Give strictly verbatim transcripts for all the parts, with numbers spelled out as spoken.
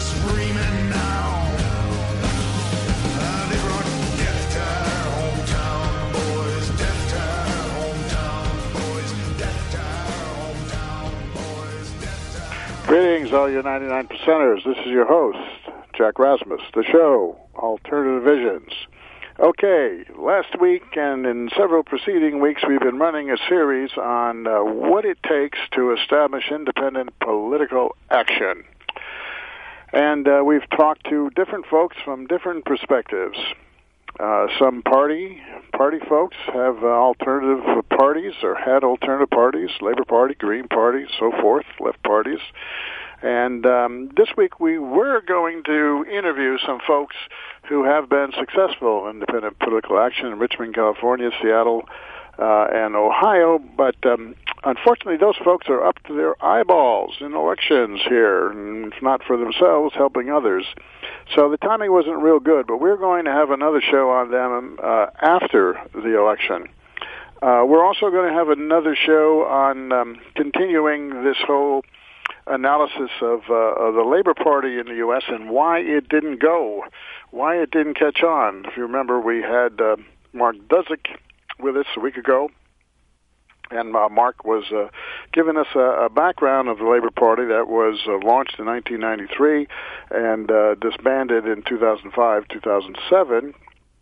screaming now. Uh, they brought death to our hometown, boys. Death to our hometown, boys. Death to our hometown, boys. Death to our... Greetings, all you ninety-nine percenters. This is your host, Jack Rasmus. The show, Alternative Visions. Okay, last week and in several preceding weeks, we've been running a series on uh, what it takes to establish independent political action. And uh, we've talked to different folks from different perspectives. Uh, some party party folks have uh, alternative parties or had alternative parties, Labor Party, Green Party, so forth, left parties. And um, this week we were going to interview some folks who have been successful in independent political action in Richmond, California, Seattle, uh, and Ohio. But um, unfortunately, those folks are up to their eyeballs in elections here, and if not for themselves, helping others. So the timing wasn't real good, but we're going to have another show on them uh, after the election. Uh, we're also going to have another show on um, continuing this whole analysis of, uh, of the Labor Party in the U S and why it didn't go, why it didn't catch on. If you remember, we had uh, Mark Dudzik with us a week ago, and uh, Mark was uh, giving us a, a background of the Labor Party that was uh, launched in nineteen ninety-three and uh, disbanded in two thousand five, two thousand seven.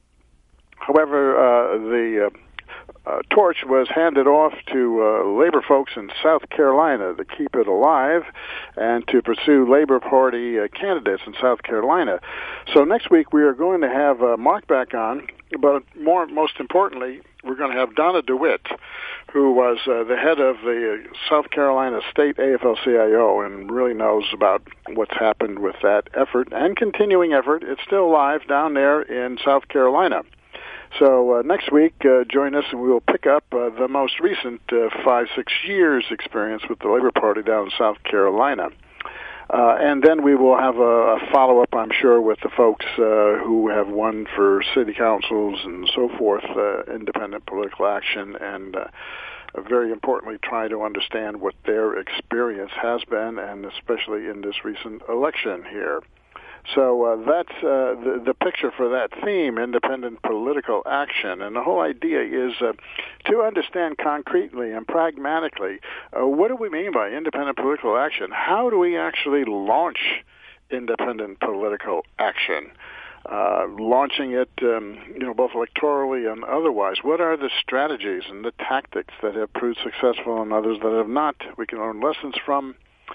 However, uh, the uh, Uh, torch was handed off to uh, labor folks in South Carolina to keep it alive and to pursue Labor Party uh, candidates in South Carolina. So next week we are going to have uh, Mark back on, but more, most importantly, we're going to have Donna DeWitt, who was uh, the head of the South Carolina State A F L C I O and really knows about what's happened with that effort and continuing effort. It's still alive down there in South Carolina. So uh, next week, uh, join us and we will pick up uh, the most recent uh, five, six years experience with the Labor Party down in South Carolina. Uh, and then we will have a, a follow-up, I'm sure, with the folks uh, who have won for city councils and so forth, uh, independent political action, and uh, very importantly, try to understand what their experience has been, and especially in this recent election here. So uh, that's uh, the, the picture for that theme, independent political action. And the whole idea is uh, to understand concretely and pragmatically, uh, what do we mean by independent political action? How do we actually launch independent political action? Uh, launching it, um, you know, both electorally and otherwise. What are the strategies and the tactics that have proved successful and others that have not? We can learn lessons from.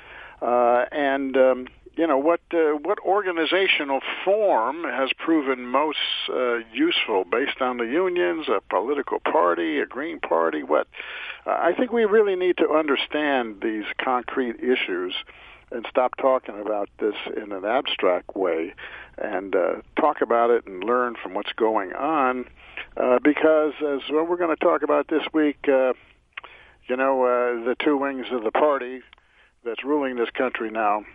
Uh, and... Um, You know, what uh, what organizational form has proven most uh, useful based on the unions, a political party, a Green Party, what? Uh, I think we really need to understand these concrete issues and stop talking about this in an abstract way and uh, talk about it and learn from what's going on uh, because as what we're going to talk about this week, uh, you know, uh, the two wings of the party that's ruling this country now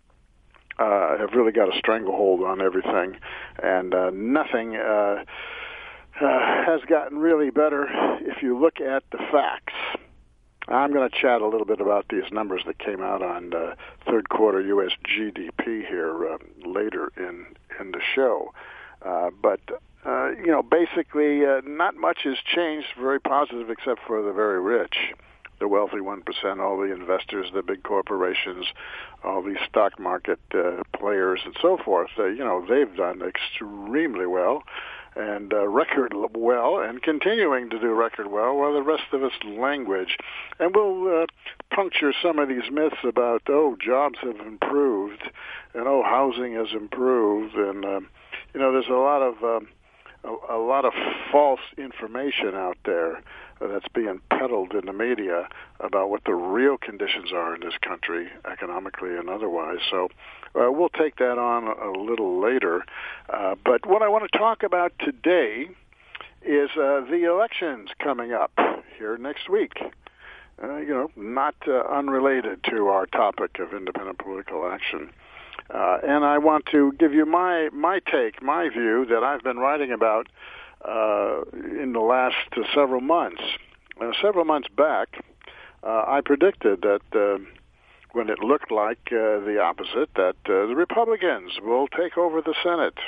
Uh, have really got a stranglehold on everything, and uh, nothing uh, uh, has gotten really better if you look at the facts. I'm going to chat a little bit about these numbers that came out on uh, third quarter U S G D P here uh, later in, in the show. Uh, but, uh, you know, basically uh, not much has changed very positive except for the very rich. The wealthy one percent, all the investors, the big corporations, all these stock market uh, players and so forth, uh, you know, they've done extremely well and uh, record well and continuing to do record well while the rest of us language. And we'll uh, puncture some of these myths about, oh, jobs have improved and, oh, housing has improved. And, uh, you know, there's a lot of... Um, A, a lot of false information out there that's being peddled in the media about what the real conditions are in this country, economically and otherwise. So uh, we'll take that on a, a little later. Uh, but what I want to talk about today is uh, the elections coming up here next week. Uh, you know, not uh, unrelated to our topic of independent political action. Uh, and I want to give you my, my take, my view that I've been writing about uh, in the last uh, several months. Uh, several months back, uh, I predicted that uh, when it looked like uh, the opposite, that uh, the Republicans will take over the Senate.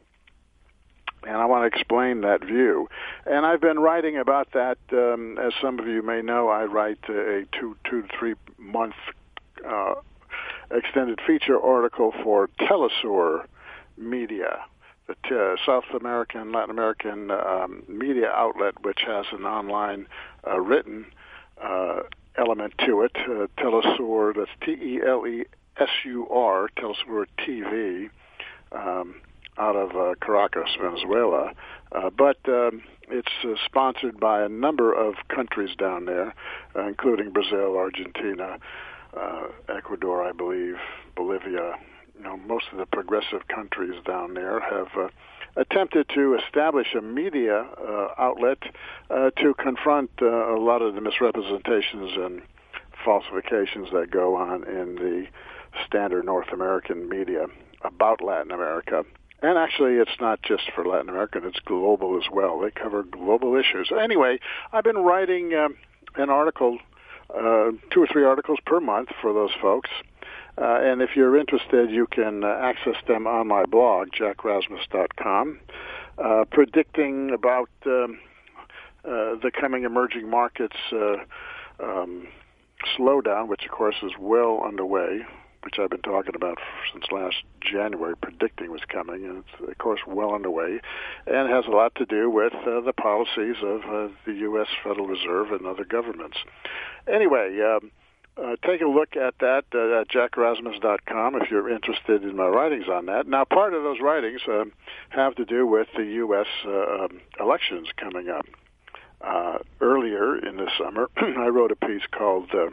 And I want to explain that view. And I've been writing about that. Um, as some of you may know, I write a two, two to three month uh, extended feature article for Telesur Media, the t- uh, South American, Latin American um, media outlet, which has an online uh, written uh, element to it. Uh, Telesur, that's T E L E S U R, Telesur T V. Um, out of uh, Caracas, Venezuela. Uh, but um, it's uh, sponsored by a number of countries down there, uh, including Brazil, Argentina, uh, Ecuador, I believe, Bolivia. You know, most of the progressive countries down there have uh, attempted to establish a media uh, outlet uh, to confront uh, a lot of the misrepresentations and falsifications that go on in the standard North American media about Latin America. And actually, it's not just for Latin America, it's global as well. They cover global issues. Anyway, I've been writing um, an article, uh, two or three articles per month for those folks. Uh, and if you're interested, you can uh, access them on my blog, jack rasmus dot com, uh, predicting about um, uh, the coming emerging markets uh, um, slowdown, which, of course, is well underway, which I've been talking about since last January, predicting was coming, and it's, of course, well underway, and has a lot to do with uh, the policies of uh, the U S Federal Reserve and other governments. Anyway, um, uh, take a look at that uh, at jack rasmus dot com if you're interested in my writings on that. Now, part of those writings uh, have to do with the U S uh, um, elections coming up. Uh, earlier in the summer, I wrote a piece called Uh,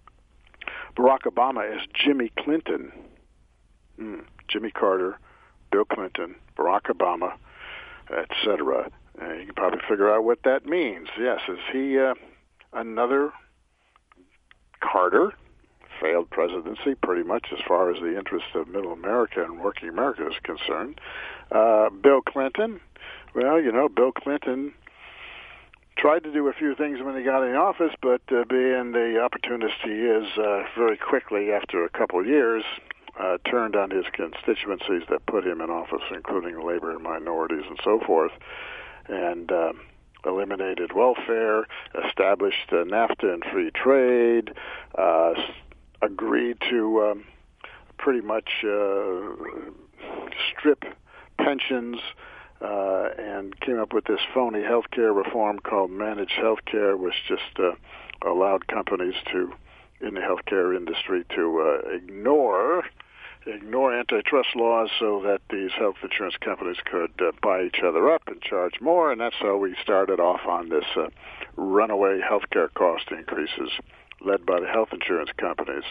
Barack Obama as Jimmy Clinton, mm, Jimmy Carter, Bill Clinton, Barack Obama, et cetera. Uh, you can probably figure out what that means. Yes, is he uh, another Carter? Failed presidency, pretty much as far as the interest of middle America and working America is concerned. Uh, Bill Clinton, well, you know, Bill Clinton tried to do a few things when he got in office, but uh, being the opportunist he is, uh, very quickly after a couple of years, uh, turned on his constituencies that put him in office, including labor and minorities and so forth, and uh, eliminated welfare, established uh, NAFTA and free trade, uh, agreed to um, pretty much uh, strip pensions, Uh, and came up with this phony healthcare reform called managed healthcare, which just uh, allowed companies to, in the healthcare industry, to uh, ignore ignore antitrust laws so that these health insurance companies could uh, buy each other up and charge more, and that's how we started off on this uh, runaway healthcare cost increases led by the health insurance companies.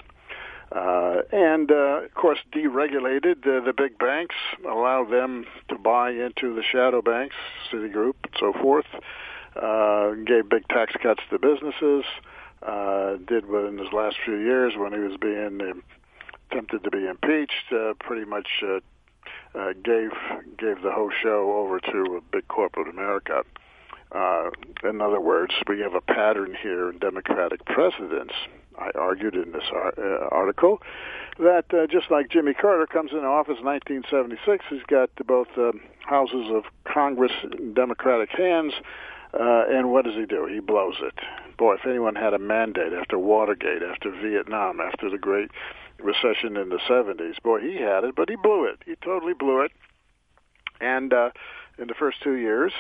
Uh, and, uh, of course, deregulated uh, the big banks, allowed them to buy into the shadow banks, Citigroup and so forth, uh, gave big tax cuts to businesses, uh, did what in his last few years when he was being um, attempted to be impeached, uh, pretty much uh, uh, gave gave the whole show over to big corporate America. Uh, in other words, we have a pattern here in Democratic presidents. I argued in this uh, article that uh, just like Jimmy Carter comes into office in nineteen seventy-six, he's got both um, houses of Congress in Democratic hands, uh, and what does he do? He blows it. Boy, if anyone had a mandate after Watergate, after Vietnam, after the Great Recession in the seventies, boy, he had it, but he blew it. He totally blew it. And uh, in the first two years,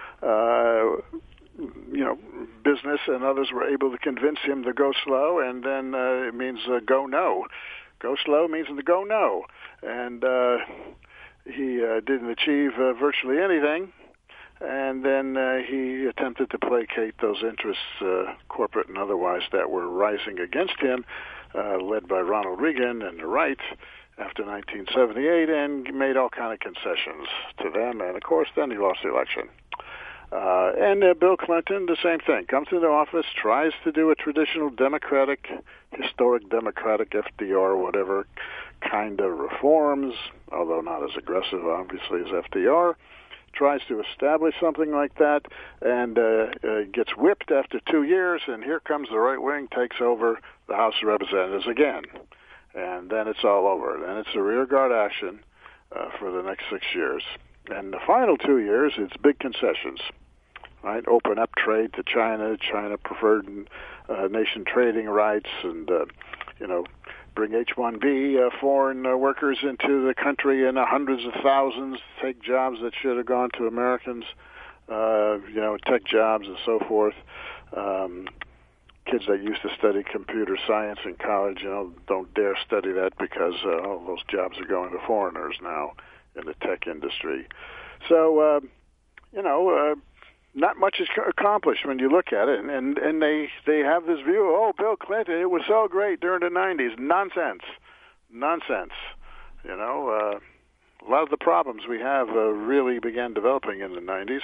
uh, you know, business and others were able to convince him to go slow, and then uh, it means uh, go no. Go slow means to go no. And uh, he uh, didn't achieve uh, virtually anything, and then uh, he attempted to placate those interests, uh, corporate and otherwise, that were rising against him, uh, led by Ronald Reagan and the right after nineteen seventy-eight, and made all kind of concessions to them, and of course then he lost the election. Uh, and uh, Bill Clinton, the same thing, comes into office, tries to do a traditional Democratic, historic Democratic F D R, whatever kind of reforms, although not as aggressive, obviously, as F D R, tries to establish something like that, and uh, uh, gets whipped after two years, and here comes the right wing, takes over the House of Representatives again. and then it's all over. Then it's a rearguard action uh, for the next six years. And the final two years, it's big concessions, right? Open up trade to China, China preferred uh, nation trading rights, and, uh, you know, bring H one B uh, foreign uh, workers into the country in uh, hundreds of thousands, take jobs that should have gone to Americans, uh, you know, tech jobs and so forth. Um, kids that used to study computer science in college, you know, don't dare study that because uh, all those jobs are going to foreigners now in the tech industry. So, uh, you know, uh, not much is accomplished when you look at it, and, and and they they have this view, oh, Bill Clinton, it was so great during the nineties. Nonsense. Nonsense. You know, uh, a lot of the problems we have uh, really began developing in the nineties,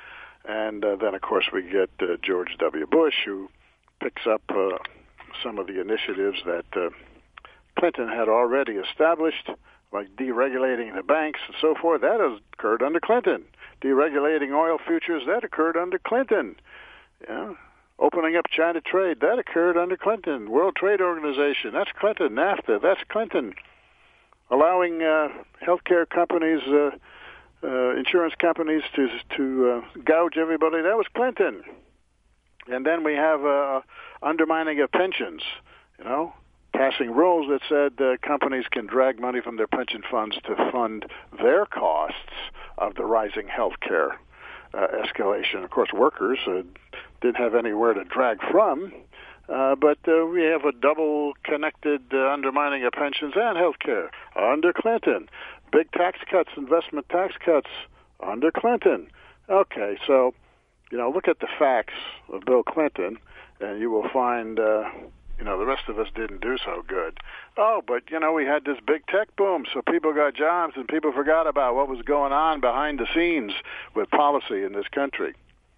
and uh, then, of course, we get uh, George W. Bush, who picks up uh, some of the initiatives that uh, Clinton had already established, like deregulating the banks and so forth. That has occurred under Clinton. Deregulating oil futures, that occurred under Clinton. Yeah. Opening up China trade, that occurred under Clinton. World Trade Organization, that's Clinton. NAFTA, that's Clinton. Allowing uh, healthcare companies, uh, uh, insurance companies to to uh, gouge everybody, that was Clinton. And then we have uh, undermining of pensions, you know, passing rules that said uh, companies can drag money from their pension funds to fund their costs of the rising health care uh, escalation. Of course, workers uh, didn't have anywhere to drag from, uh, but uh, we have a double-connected uh, undermining of pensions and health care under Clinton. Big tax cuts, investment tax cuts under Clinton. Okay, so, you know, look at the facts of Bill Clinton, and you will find... Uh, You know, the rest of us didn't do so good. Oh, but, you know, we had this big tech boom, so people got jobs and people forgot about what was going on behind the scenes with policy in this country.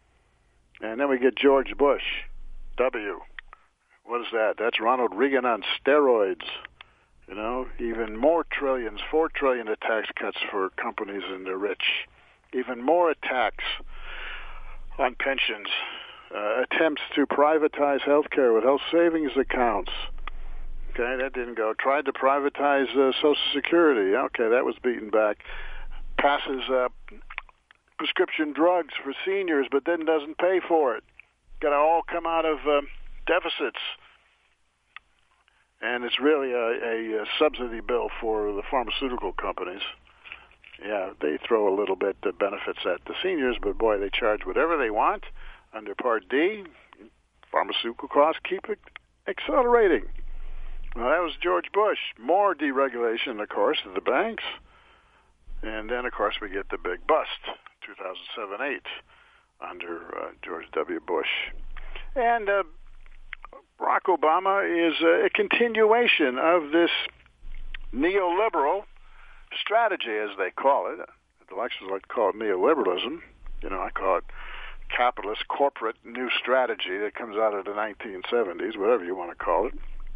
And then we get George Bush, W. What is that? That's Ronald Reagan on steroids. You know, even more trillions, four trillion of tax cuts for companies and the rich. Even more attacks on pensions. Uh, attempts to privatize health care with health savings accounts. Okay, that didn't go. Tried to privatize uh, Social Security. Okay, that was beaten back. Passes uh, prescription drugs for seniors, but then doesn't pay for it. Got to all come out of uh, deficits. And it's really a, a subsidy bill for the pharmaceutical companies. Yeah, they throw a little bit of benefits at the seniors, but boy, they charge whatever they want. Under Part D, pharmaceutical costs keep accelerating. Well, that was George Bush. More deregulation, of course, of the banks. And then, of course, we get the big bust, two thousand seven eight, under uh, George W. Bush. And uh, Barack Obama is a continuation of this neoliberal strategy, as they call it. The elections like to call it neoliberalism. You know, I call it capitalist corporate new strategy that comes out of the nineteen seventies, whatever you want to call it.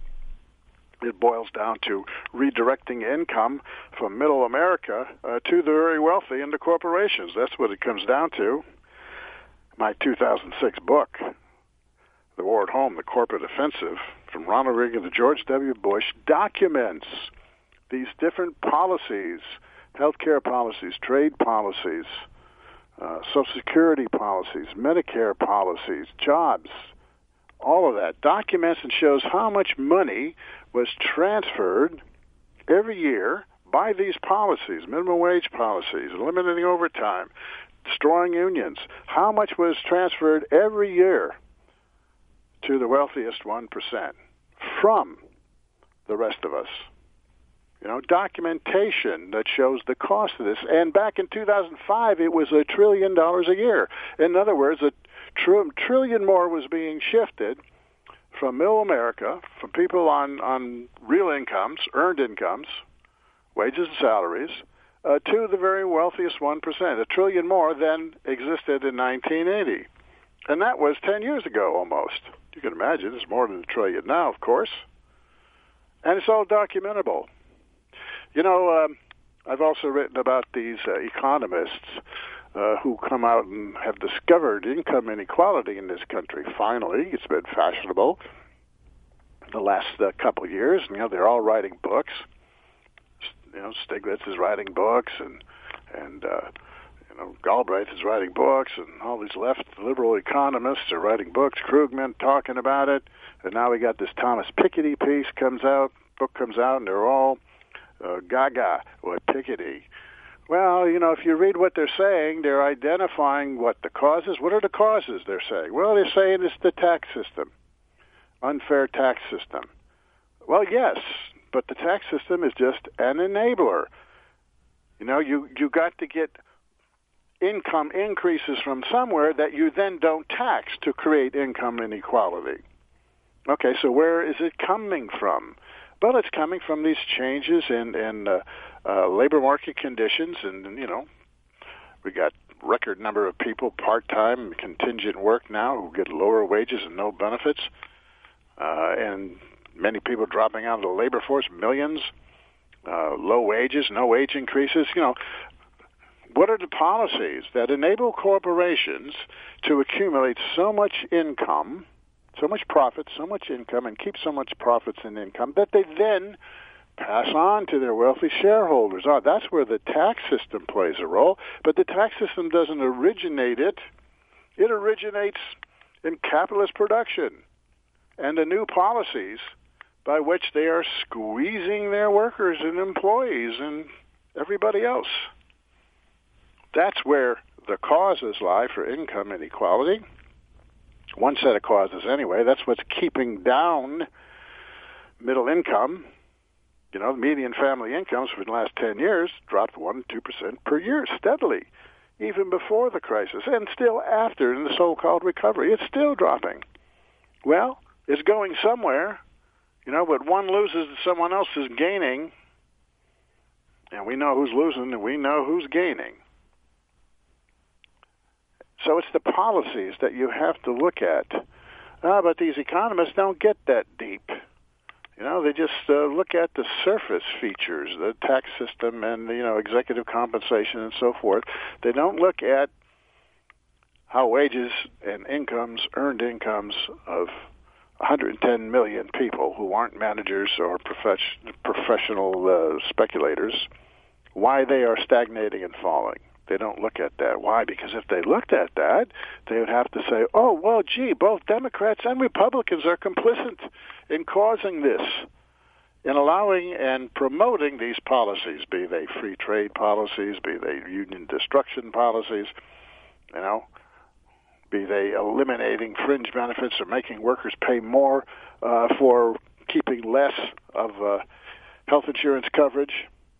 It boils down to redirecting income from middle America uh, to the very wealthy and the corporations. That's what it comes down to. My two thousand six book, The War at Home, The Corporate Offensive, from Ronald Reagan to George W. Bush, documents these different policies, healthcare policies, trade policies, Uh, Social Security policies, Medicare policies, jobs, all of that. Documents and shows how much money was transferred every year by these policies, minimum wage policies, eliminating overtime, destroying unions. How much was transferred every year to the wealthiest one percent from the rest of us? You know, documentation that shows the cost of this. And back in two thousand five, it was a trillion dollars a year. In other words, a tr- trillion more was being shifted from middle America, from people on, on real incomes, earned incomes, wages and salaries, uh, to the very wealthiest one percent. A trillion more than existed in nineteen eighty. And that was ten years ago almost. You can imagine it's more than a trillion now, of course. And it's all documentable. You know, um, I've also written about these uh, economists uh, who come out and have discovered income inequality in this country. Finally, it's been fashionable the last uh, couple of years. You know, they're all writing books. You know, Stiglitz is writing books, and and uh, you know, Galbraith is writing books, and all these left liberal economists are writing books. Krugman talking about it, and now we got this Thomas Piketty piece comes out, book comes out, and they're all uh, gaga with Piketty. Well, you know, if you read what they're saying, they're identifying what the causes. What are the causes they're saying? Well, they're saying it's the tax system, unfair tax system. Well, yes, but the tax system is just an enabler. You know, you, you got to get income increases from somewhere that you then don't tax to create income inequality. Okay, so where is it coming from? Well, it's coming from these changes in, in uh, uh, labor market conditions, and, you know, we got record number of people part-time contingent work now who get lower wages and no benefits, uh, and many people dropping out of the labor force, millions, uh, low wages, no wage increases. You know, what are the policies that enable corporations to accumulate so much income, so much profit, so much income, and keep so much profits and income that they then pass on to their wealthy shareholders? Oh, that's where the tax system plays a role. But the tax system doesn't originate it. It originates in capitalist production and the new policies by which they are squeezing their workers and employees and everybody else. That's where the causes lie for income inequality. One set of causes anyway. That's what's keeping down middle income. You know, the median family incomes for the last ten years dropped one to two percent per year steadily, even before the crisis, and still after in the so-called recovery. It's still dropping. Well, it's going somewhere. You know, but one loses, someone else is gaining, and we know who's losing, and we know who's gaining. So it's the policies that you have to look at. Ah, but these economists don't get that deep. You know, they just uh, look at the surface features, the tax system and, you know, executive compensation and so forth. They don't look at how wages and incomes, earned incomes of one hundred ten million people who aren't managers or profession, professional uh, speculators, why they are stagnating and falling. They don't look at that. Why? Because if they looked at that, they would have to say, oh, well, gee, both Democrats and Republicans are complicit in causing this, in allowing and promoting these policies, be they free trade policies, be they union destruction policies, you know, be they eliminating fringe benefits or making workers pay more uh, for keeping less of uh, health insurance coverage,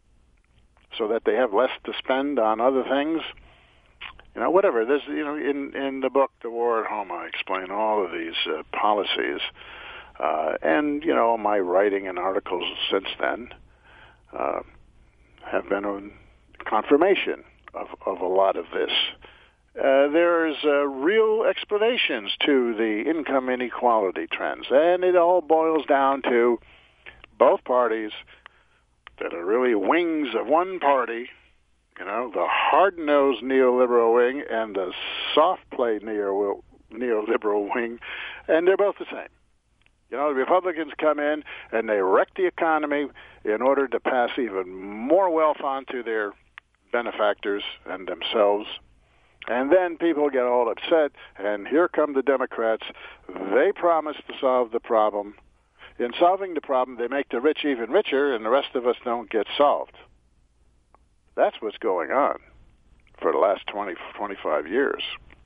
so that they have less to spend on other things. You know, whatever. There's, you know, in, in the book, The War at Home, I explain all of these uh, policies. Uh, and, you know, my writing and articles since then uh, have been a confirmation of, of a lot of this. Uh, there's uh, real explanations to the income inequality trends, and it all boils down to both parties that are really wings of one party, you know, the hard-nosed neoliberal wing and the soft-play neo- neoliberal wing, and they're both the same. You know, the Republicans come in and they wreck the economy in order to pass even more wealth on to their benefactors and themselves. And then people get all upset, and here come the Democrats. They promise to solve the problem. In solving the problem, they make the rich even richer, and the rest of us don't get solved. That's what's going on for the last twenty, twenty-five years.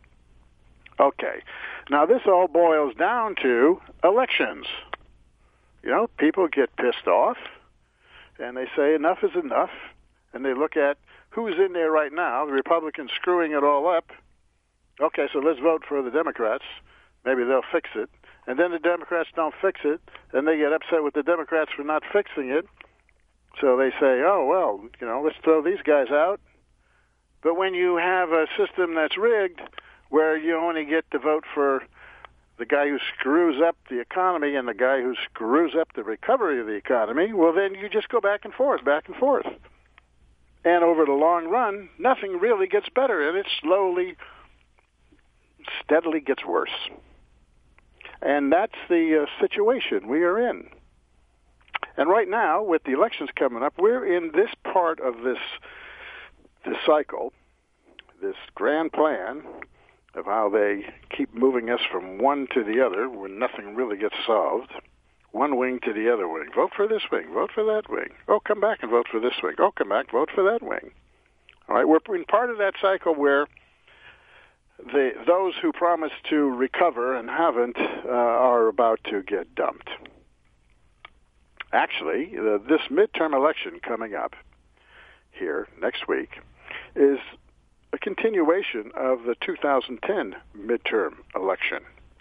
Okay. Now, this all boils down to elections. You know, people get pissed off, and they say enough is enough, and they look at who's in there right now, the Republicans screwing it all up. Okay, so let's vote for the Democrats. Maybe they'll fix it. And then the Democrats don't fix it, and they get upset with the Democrats for not fixing it. So they say, oh, well, you know, let's throw these guys out. But when you have a system that's rigged, where you only get to vote for the guy who screws up the economy and the guy who screws up the recovery of the economy, well, then you just go back and forth, back and forth. And over the long run, nothing really gets better, and it slowly, steadily gets worse. And that's the uh, situation we are in. And right now, with the elections coming up, we're in this part of this this cycle, this grand plan of how they keep moving us from one to the other when nothing really gets solved, one wing to the other wing. Vote for this wing, vote for that wing. Oh, come back and vote for this wing. Oh, come back, vote for that wing. All right, we're in part of that cycle where the those who promised to recover and haven't uh, are about to get dumped. Actually, uh, this midterm election coming up here next week is a continuation of the two thousand ten midterm election.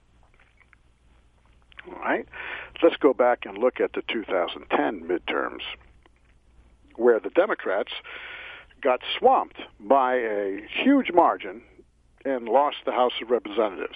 All right, let's go back and look at the two thousand ten midterms, where the Democrats got swamped by a huge margin and lost the House of Representatives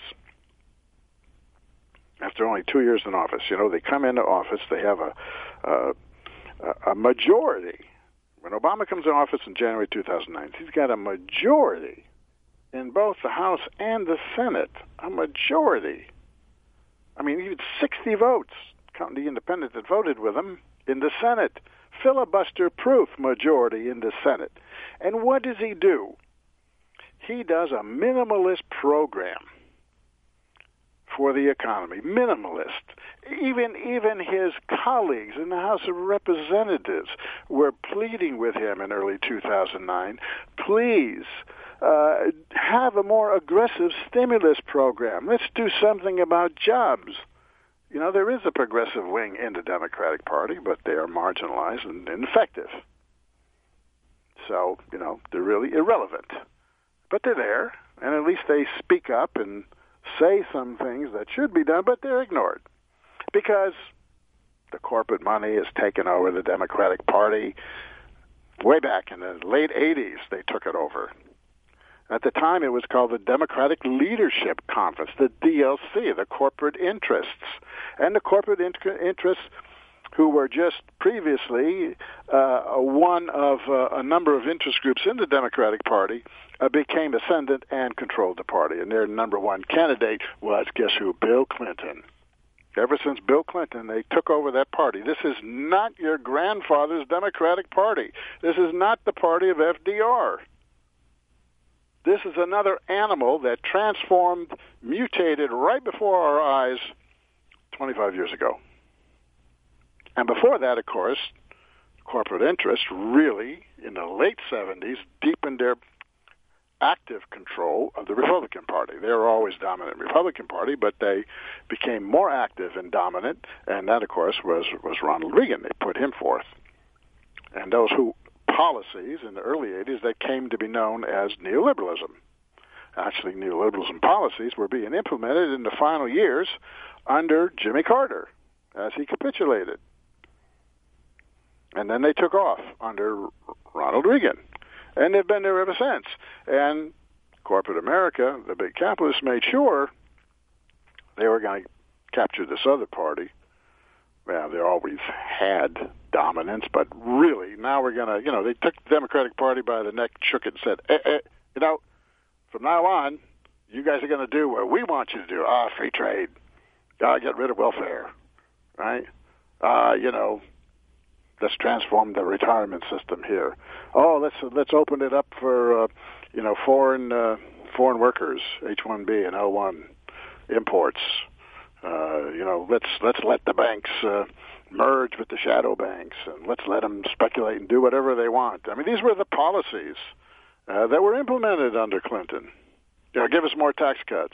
after only two years in office. You know, they come into office, they have a a, a majority. When Obama comes in office in January two thousand nine, he's got a majority in both the House and the Senate. A majority. I mean, even sixty votes, counting the independents that voted with him, in the Senate. Filibuster-proof majority in the Senate. And what does he do? He does a minimalist program for the economy. Minimalist. Even even his colleagues in the House of Representatives were pleading with him in early two thousand nine, please uh, have a more aggressive stimulus program. Let's do something about jobs. You know, there is a progressive wing in the Democratic Party, but they are marginalized and ineffective. So, you know, they're really irrelevant. But they're there, and at least they speak up and say some things that should be done, but they're ignored. Because the corporate money has taken over the Democratic Party. Way back in the late eighties, they took it over. At the time, it was called the Democratic Leadership Conference, the D L C, the corporate interests. And the corporate int- interests, who were just previously uh, one of uh, a number of interest groups in the Democratic Party, uh, became ascendant and controlled the party. And their number one candidate was, guess who? Bill Clinton. Ever since Bill Clinton, they took over that party. This is not your grandfather's Democratic Party. This is not the party of F D R. This is another animal that transformed, mutated right before our eyes twenty-five years ago. And before that, of course, corporate interests really, in the late seventies, deepened their active control of the Republican Party. They were always dominant Republican Party, but they became more active and dominant, and that, of course, was, was Ronald Reagan. They put him forth. And those who policies in the early eighties that came to be known as neoliberalism. Actually, neoliberalism policies were being implemented in the final years under Jimmy Carter as he capitulated. And then they took off under Ronald Reagan. And they've been there ever since. And corporate America, the big capitalists, made sure they were going to capture this other party. Well, they always had dominance, but really, now we're going to, you know, they took the Democratic Party by the neck, shook it, and said, eh, eh, you know, from now on, you guys are going to do what we want you to do. Ah, free trade. Ah, get rid of welfare, right? Ah, you know, let's transform the retirement system here. Oh, let's let's open it up for, uh, you know, foreign uh, foreign workers, H one B and L one imports. Uh, you know, let's let's let the banks uh, merge with the shadow banks, and let's let them speculate and do whatever they want. I mean, these were the policies uh, that were implemented under Clinton. You know, give us more tax cuts.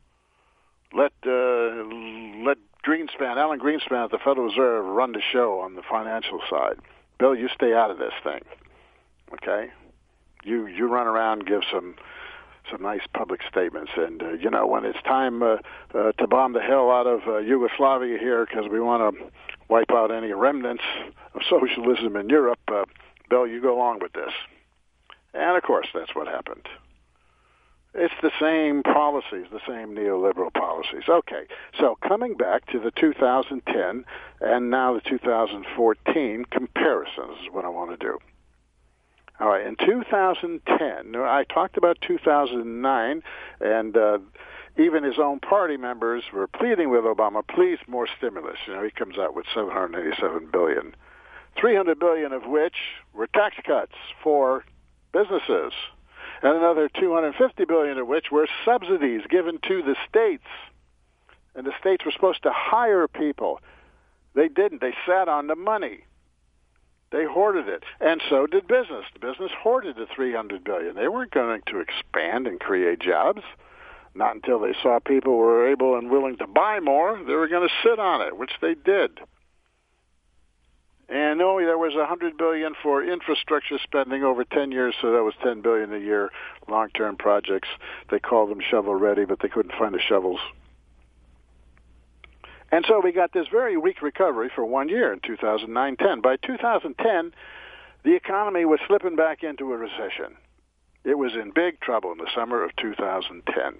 Let uh, let Greenspan, Alan Greenspan at the Federal Reserve, run the show on the financial side. Bill, you stay out of this thing, okay? You you run around, give some. some nice public statements, and uh, you know, when it's time uh, uh, to bomb the hell out of uh, Yugoslavia here because we want to wipe out any remnants of socialism in Europe, uh, Bill, you go along with this. And of course, that's what happened. It's the same policies, the same neoliberal policies. Okay, so coming back to the two thousand ten and now the two thousand fourteen comparisons is what I want to do. All right, in two thousand ten, I talked about two thousand nine, and uh, even his own party members were pleading with Obama, please, more stimulus. You know, he comes out with seven hundred eighty-seven billion dollars, three hundred billion dollars of which were tax cuts for businesses, and another two hundred fifty billion dollars of which were subsidies given to the states. And the states were supposed to hire people. They didn't. They sat on the money. They hoarded it, and so did business. The business hoarded the three hundred billion dollars. They weren't going to expand and create jobs. Not until they saw people were able and willing to buy more, they were going to sit on it, which they did. And only there was one hundred billion dollars for infrastructure spending over ten years, so that was ten billion dollars a year, long-term projects. They called them shovel-ready, but they couldn't find the shovels. And so we got this very weak recovery for one year in two thousand nine ten. By two thousand ten, the economy was slipping back into a recession. It was in big trouble in the summer of two thousand ten.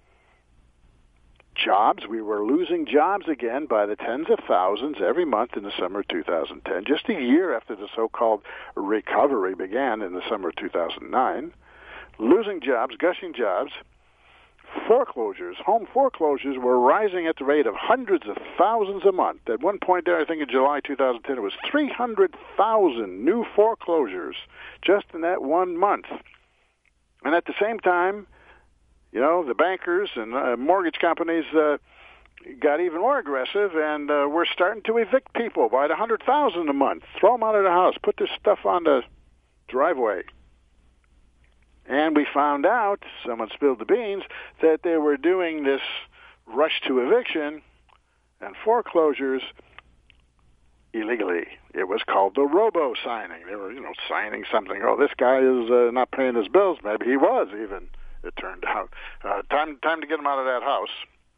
Jobs, we were losing jobs again by the tens of thousands every month in the summer of two thousand ten, just a year after the so-called recovery began in the summer of two thousand nine. Losing jobs, gushing jobs. Foreclosures, home foreclosures were rising at the rate of hundreds of thousands a month. At one point there, I think in July two thousand ten, it was three hundred thousand new foreclosures just in that one month. And at the same time, you know, the bankers and uh, mortgage companies uh, got even more aggressive, and uh, we're starting to evict people by the one hundred thousand a month. Throw them out of the house. Put their stuff on the driveway. And we found out, someone spilled the beans, that they were doing this rush to eviction and foreclosures illegally. It was called the robo-signing. They were, you know, signing something. Oh, this guy is uh, not paying his bills. Maybe he was even, it turned out. Uh, time, time to get him out of that house.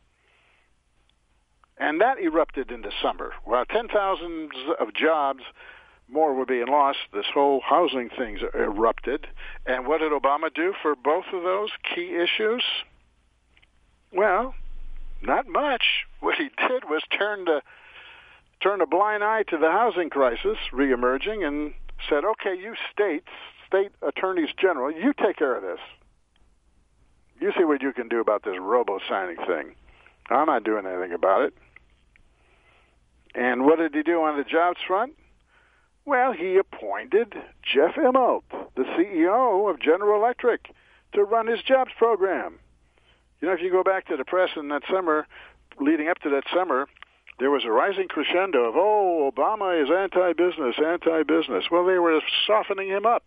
And that erupted in December. Well, ten thousand of jobs more were being lost. This whole housing thing erupted. And what did Obama do for both of those key issues? Well, not much. What he did was turn the turn a blind eye to the housing crisis reemerging and said, okay, you states, state attorneys general, you take care of this. You see what you can do about this robo-signing thing. I'm not doing anything about it. And what did he do on the jobs front? Well, he appointed Jeff Immelt, the C E O of General Electric, to run his jobs program. You know, if you go back to the press in that summer, leading up to that summer, there was a rising crescendo of, oh, Obama is anti-business, anti-business. Well, they were softening him up.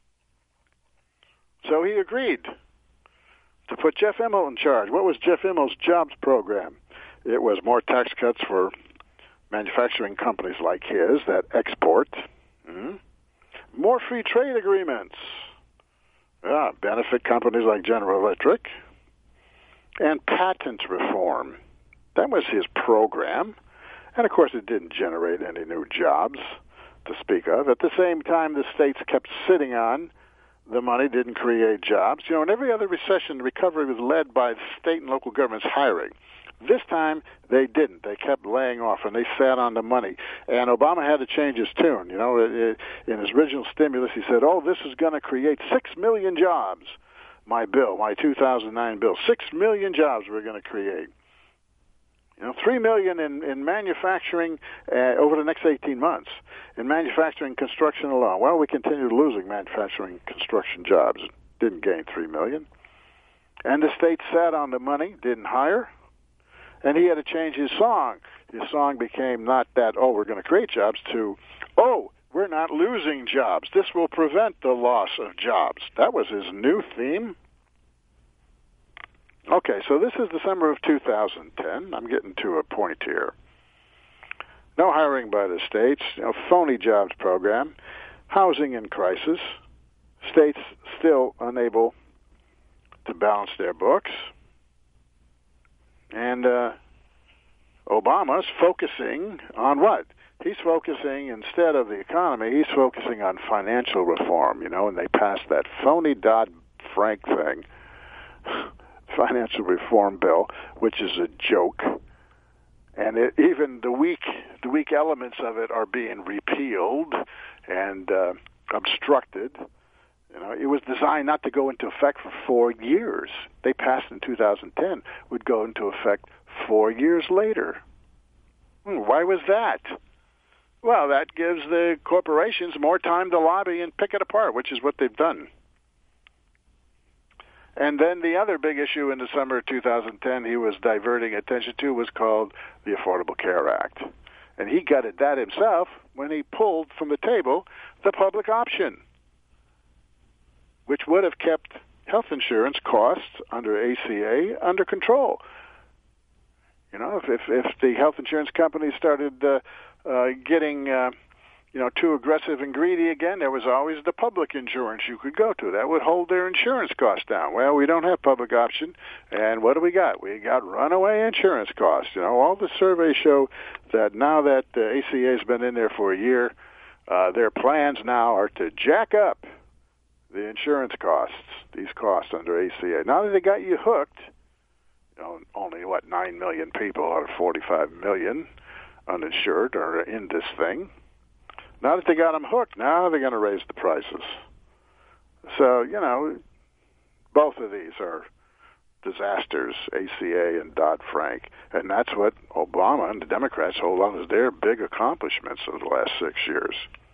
So he agreed to put Jeff Immelt in charge. What was Jeff Immelt's jobs program? It was more tax cuts for manufacturing companies like his that export, mm, more free trade agreements, yeah, benefit companies like General Electric, and patent reform. That was his program. And, of course, it didn't generate any new jobs to speak of. At the same time, the states kept sitting on the money, didn't create jobs. You know, in every other recession, the recovery was led by state and local governments hiring. This time, they didn't. They kept laying off, and they sat on the money. And Obama had to change his tune. You know, it, it, in his original stimulus, he said, oh, this is going to create six million jobs. My bill, my two thousand nine bill, six million jobs we're going to create. You know, three million in, in manufacturing uh, over the next eighteen months. In manufacturing construction alone. Well, we continued losing manufacturing construction jobs. Didn't gain three million. And the state sat on the money, didn't hire. And he had to change his song. His song became not that, oh, we're going to create jobs, to, oh, we're not losing jobs. This will prevent the loss of jobs. That was his new theme. Okay, so this is the summer of two thousand ten. I'm getting to a point here. No hiring by the states, you know, phony jobs program, housing in crisis, states still unable to balance their books. And uh, Obama's focusing on what? He's focusing, instead of the economy, he's focusing on financial reform, you know, and they passed that phony Dodd-Frank thing, financial reform bill, which is a joke. And it, even the weak, the weak elements of it are being repealed and uh, obstructed. You know, it was designed not to go into effect for four years. They passed in two thousand ten, would go into effect four years later. Hmm, why was that? Well, that gives the corporations more time to lobby and pick it apart, which is what they've done. And then the other big issue in the summer of two thousand ten he was diverting attention to was called the Affordable Care Act. And he gutted that himself when he pulled from the table the public option, which would have kept health insurance costs under A C A under control. You know, if if, if the health insurance companies started uh, uh, getting uh, you know too aggressive and greedy again, there was always the public insurance you could go to. That would hold their insurance costs down. Well, we don't have public option, and what do we got? We got runaway insurance costs. You know, all the surveys show that now that uh, A C A has been in there for a year, uh, their plans now are to jack up the insurance costs, these costs under A C A. Now that they got you hooked, you know, only, what, nine million people out of forty-five million uninsured are in this thing. Now that they got them hooked, now they're going to raise the prices. So, you know, both of these are disasters, A C A and Dodd-Frank, and that's what Obama and the Democrats hold on as their big accomplishments of the last six years.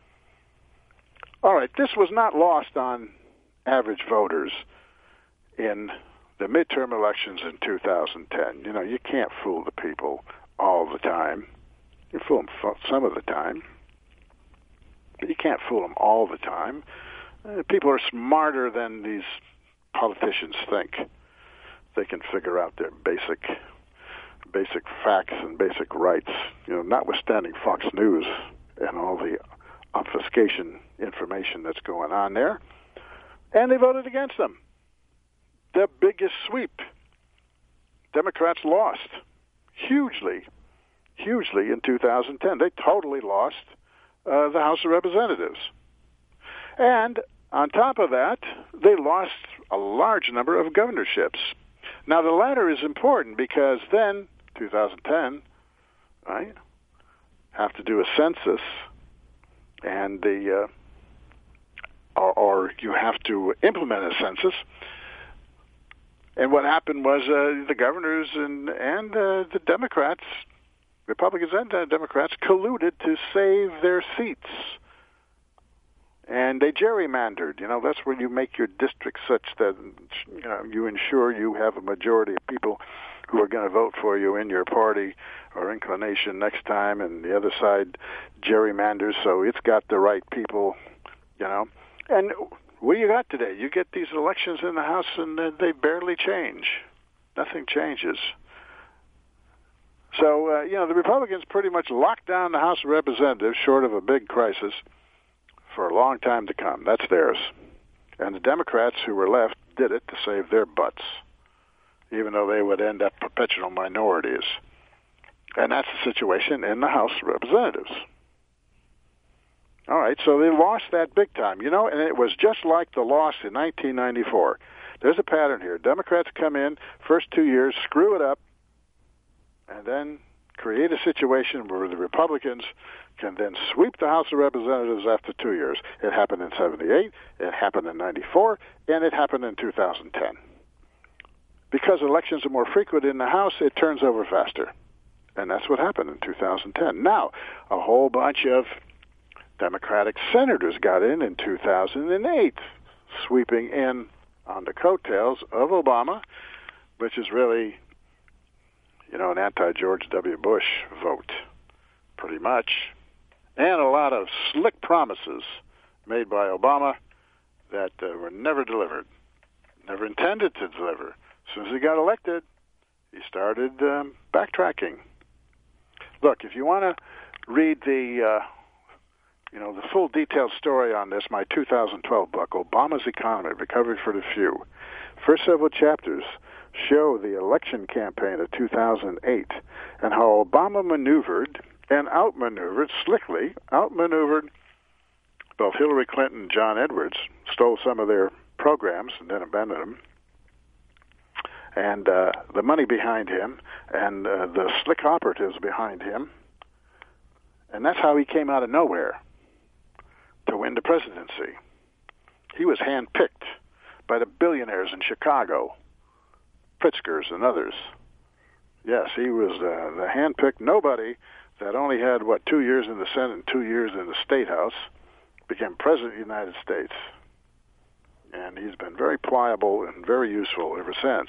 All right, this was not lost on average voters in the midterm elections in two thousand ten. You know, you can't fool the people all the time. You fool them some of the time, but you can't fool them all the time. Uh, people are smarter than these politicians think. They can figure out their basic basic facts and basic rights, you know, notwithstanding Fox News and all the obfuscation information that's going on there. And they voted against them. The biggest sweep. Democrats lost hugely, hugely in two thousand ten. They totally lost uh, the House of Representatives. And on top of that, they lost a large number of governorships. Now, the latter is important because then, two thousand ten, right, have to do a census, and the uh, or, or you have to implement a census. And what happened was uh, the governors and and uh, the Democrats, Republicans and uh, Democrats, colluded to save their seats. And they gerrymandered. You know, that's where you make your district such that, you know, you ensure you have a majority of people who are going to vote for you in your party or inclination next time, and the other side gerrymanders so it's got the right people, you know. And what do you got today? You get these elections in the House, and uh, they barely change. Nothing changes. So, uh, you know, the Republicans pretty much locked down the House of Representatives, short of a big crisis, for a long time to come. That's theirs. And the Democrats who were left did it to save their butts, even though they would end up perpetual minorities. And that's the situation in the House of Representatives. All right, so they lost that big time, you know, and it was just like the loss in nineteen ninety-four. There's a pattern here. Democrats come in, first two years, screw it up, and then create a situation where the Republicans can then sweep the House of Representatives after two years. It happened in seventy-eight, it happened in ninety-four, and it happened in two thousand ten. Because elections are more frequent in the House, it turns over faster. And that's what happened in two thousand ten. Now, a whole bunch of Democratic senators got in in two thousand eight, sweeping in on the coattails of Obama, which is really, you know, an anti-George W. Bush vote, pretty much. And a lot of slick promises made by Obama that uh, were never delivered, never intended to deliver. As soon as he got elected, he started um, backtracking. Look, if you want to read the, uh, you know, the full detailed story on this, my two thousand twelve book, Obama's Economy, Recovery for the Few, first several chapters show the election campaign of two thousand eight and how Obama maneuvered and outmaneuvered, slickly outmaneuvered both Hillary Clinton and John Edwards, stole some of their programs and then abandoned them, and uh, the money behind him and uh, the slick operatives behind him. And that's how he came out of nowhere to win the presidency. He was handpicked by the billionaires in Chicago, Pritzkers and others. Yes, he was uh, the handpicked nobody that only had, what, two years in the Senate and two years in the State House, became President of the United States. And he's been very pliable and very useful ever since.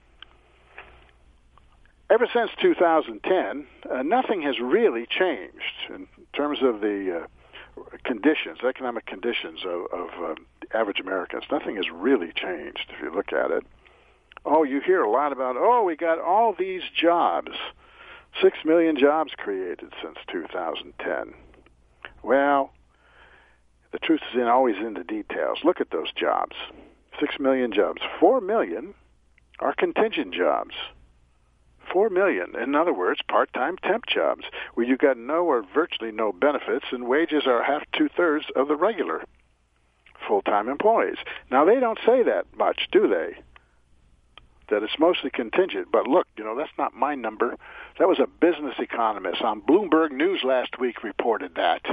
Ever since two thousand ten, uh, nothing has really changed in terms of the uh, conditions, economic conditions of, of uh, average Americans. Nothing has really changed if you look at it. Oh, you hear a lot about, oh, we got all these jobs, six million jobs created since two thousand ten. Well, the truth is in, always in the details. Look at those jobs, six million jobs. Four million are contingent jobs. Four million, in other words, part-time temp jobs, where you've got no or virtually no benefits, and wages are half, two-thirds of the regular full-time employees. Now, they don't say that much, do they? That it's mostly contingent. But look, you know, that's not my number. That was a business economist on Bloomberg News last week reported that.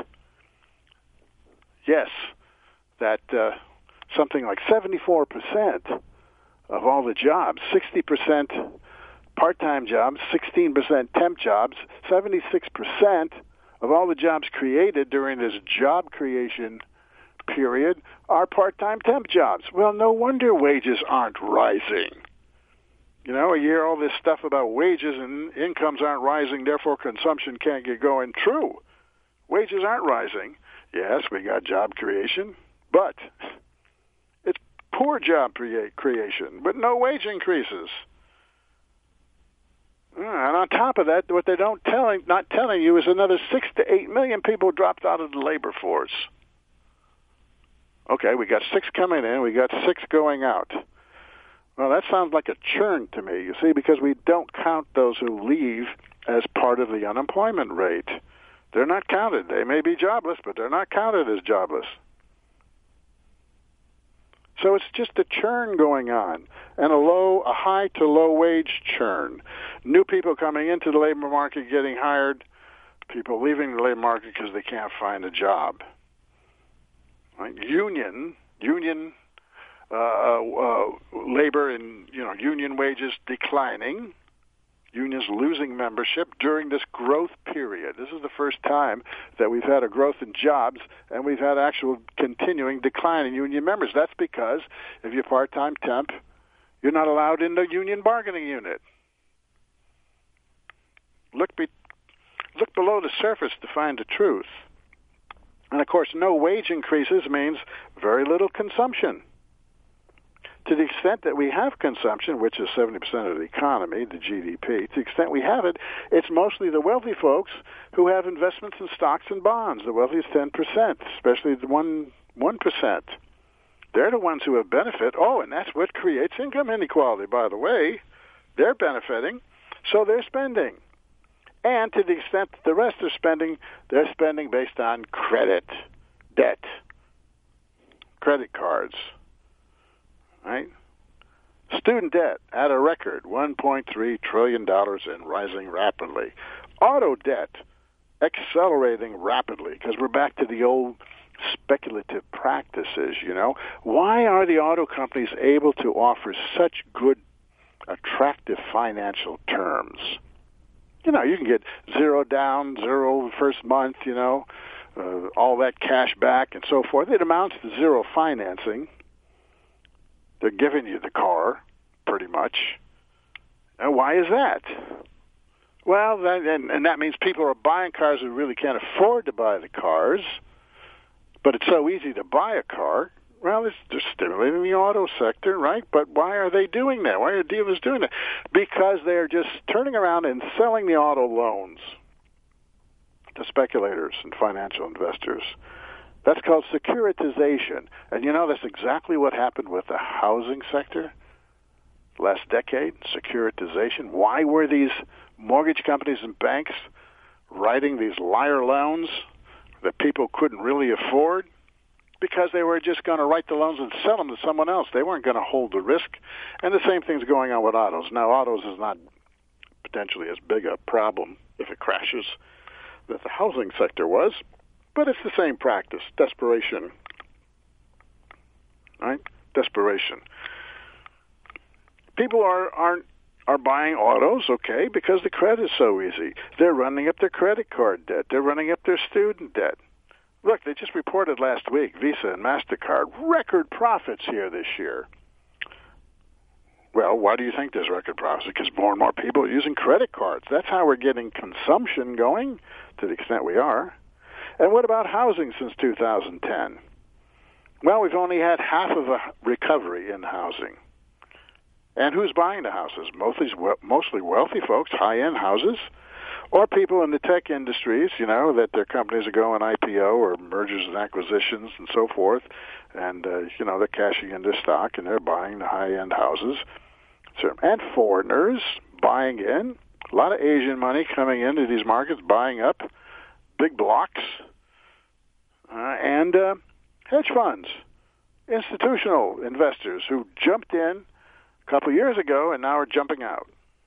Yes, that uh, something like seventy-four percent of all the jobs, sixty percent part-time jobs, sixteen percent temp jobs, seventy-six percent of all the jobs created during this job creation period are part-time temp jobs. Well, no wonder wages aren't rising. You know, you hear all this stuff about wages and incomes aren't rising, therefore consumption can't get going. True. Wages aren't rising. Yes, we got job creation, but it's poor job crea- creation, but no wage increases. And on top of that, what they don't telling, not telling you is another six to eight million people dropped out of the labor force. Okay, we got six coming in, we got six going out. Well, that sounds like a churn to me, you see, because we don't count those who leave as part of the unemployment rate. They're not counted. They may be jobless, but they're not counted as jobless. So it's just a churn going on, and a low, a high to low wage churn. New people coming into the labor market getting hired, people leaving the labor market because they can't find a job. Right? Union, union uh, uh, labor and you know union wages declining. Unions losing membership during this growth period. This is the first time that we've had a growth in jobs and we've had actual continuing decline in union members. That's because if you're part-time temp, you're not allowed in the union bargaining unit. Look, be, look below the surface to find the truth. And, of course, no wage increases means very little consumption. To the extent that we have consumption, which is seventy percent of the economy, the G D P, to the extent we have it, it's mostly the wealthy folks who have investments in stocks and bonds. The wealthiest ten percent, especially the one, one percent. They're the ones who have benefit. Oh, and that's what creates income inequality, by the way. They're benefiting, so they're spending. And to the extent that the rest are spending, they're spending based on credit, debt, credit cards. Right? Student debt at a record, one point three trillion dollars and rising rapidly. Auto debt accelerating rapidly because we're back to the old speculative practices, you know. Why are the auto companies able to offer such good, attractive financial terms? You know, you can get zero down, zero first month, you know, uh, all that cash back and so forth. It amounts to zero financing. They're giving you the car, pretty much. And why is that? Well, that, and, and that means people are buying cars who really can't afford to buy the cars, but it's so easy to buy a car. Well, it's just stimulating the auto sector, right? But why are they doing that? Why are dealers doing that? Because they're just turning around and selling the auto loans to speculators and financial investors. That's called securitization. And you know, that's exactly what happened with the housing sector last decade, securitization. Why were these mortgage companies and banks writing these liar loans that people couldn't really afford? Because they were just going to write the loans and sell them to someone else. They weren't going to hold the risk. And the same thing's going on with autos. Now, autos is not potentially as big a problem if it crashes that the housing sector was. But it's the same practice, desperation. right? Desperation. People are aren't are buying autos, okay, because the credit is so easy. They're running up their credit card debt. They're running up their student debt. Look, they just reported last week, Visa and MasterCard, record profits here this year. Well, why do you think there's record profits? Because more and more people are using credit cards. That's how we're getting consumption going, to the extent we are. And what about housing since two thousand ten? Well, we've only had half of a recovery in housing. And who's buying the houses? Mostly, mostly wealthy folks, high-end houses, or people in the tech industries, you know, that their companies are going I P O or mergers and acquisitions and so forth, and, uh, you know, they're cashing in their stock and they're buying the high-end houses. So, and foreigners buying in, a lot of Asian money coming into these markets, buying up big blocks, uh, and uh, hedge funds, institutional investors who jumped in a couple of years ago and now are jumping out.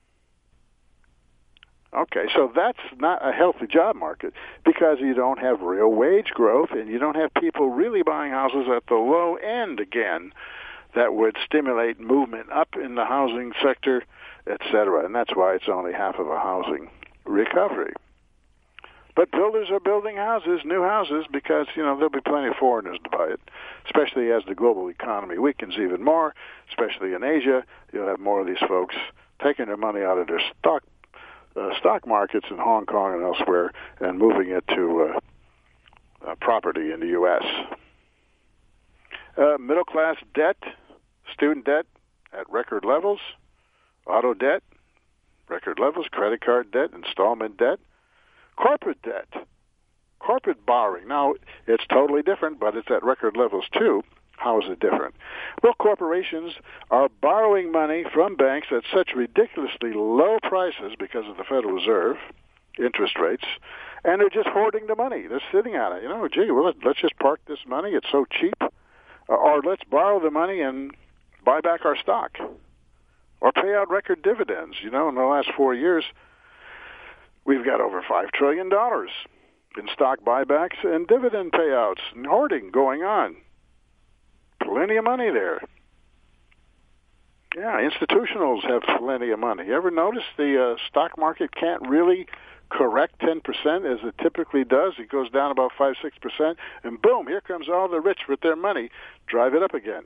Okay, so that's not a healthy job market because you don't have real wage growth and you don't have people really buying houses at the low end again that would stimulate movement up in the housing sector, et cetera. And that's why it's only half of a housing recovery. But builders are building houses, new houses, because, you know, there'll be plenty of foreigners to buy it, especially as the global economy weakens even more, especially in Asia. You'll have more of these folks taking their money out of their stock Uh, stock markets in Hong Kong and elsewhere and moving it to uh, uh, property in the U S Uh, middle-class debt, student debt at record levels, auto debt, record levels, credit card debt, installment debt, corporate debt, corporate borrowing. Now, it's totally different, but it's at record levels too. How is it different? Well, corporations are borrowing money from banks at such ridiculously low prices because of the Federal Reserve interest rates, and they're just hoarding the money. They're sitting on it. You know, gee, well, let's just park this money. It's so cheap. Or let's borrow the money and buy back our stock or pay out record dividends. You know, in the last four years, we've got over five trillion dollars in stock buybacks and dividend payouts and hoarding going on. Plenty of money there. Yeah, institutionals have plenty of money. You ever notice the uh, stock market can't really correct ten percent as it typically does? It goes down about five, six percent, and boom, here comes all the rich with their money, drive it up again.